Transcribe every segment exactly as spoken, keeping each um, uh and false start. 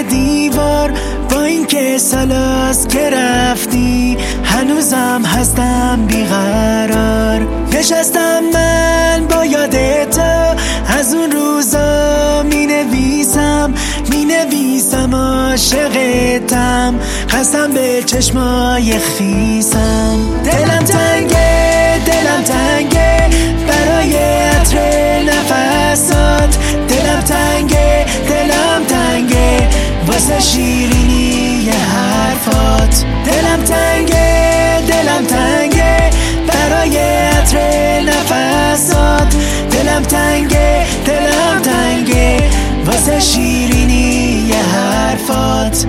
دیوار، با این که سالاست که رفتی هنوزم هستم بیقرار. نشستم من با یاد تو، از اون روزا می نویسم می نویسم عاشقتم، قسم به چشمای خیسم. دلم تنگه دلم تنگه برای عطر نفسات، دلم تنگه دلم تنگه واسه شیرینی حرفات. دلم تنگه دلم تنگه برای عطر نفسات، دلم تنگه دلم تنگه واسه شیرینی حرفات.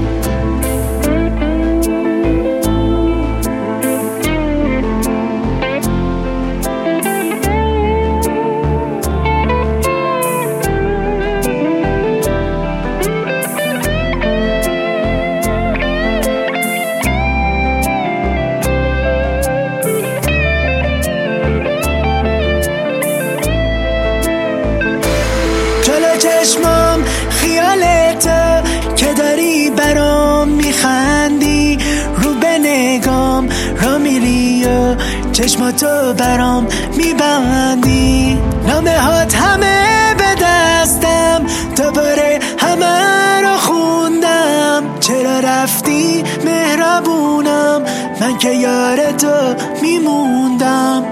چشمام خیال تو که داری برام میخندی، رو به نگام را میری و چشماتو برام میبندی. نامه هات همه به دستم، دوباره همه رو خوندم. چرا رفتی مهربونم، من که یار تو میموندم.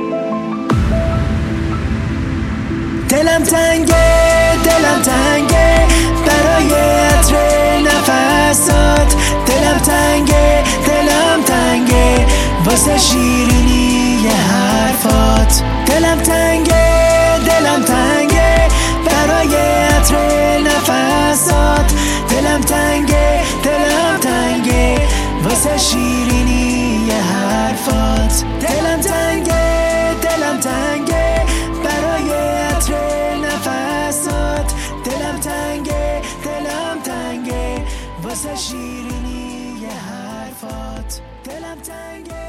دلم تنگه دلم تنگه برای عطر نفسات، دلم تنگه دلم تنگه واسه شیرینی حرفات. دلم تنگه دلم تنگه برای عطر نفسات، دلم تنگه دلم تنگه واسه شیرینی حرفات. دلم تنگه دلم تنگه برای عطر نفسات، دلم تنگه دلم تنگه واسه شیرینی حرفات. دلم تنگه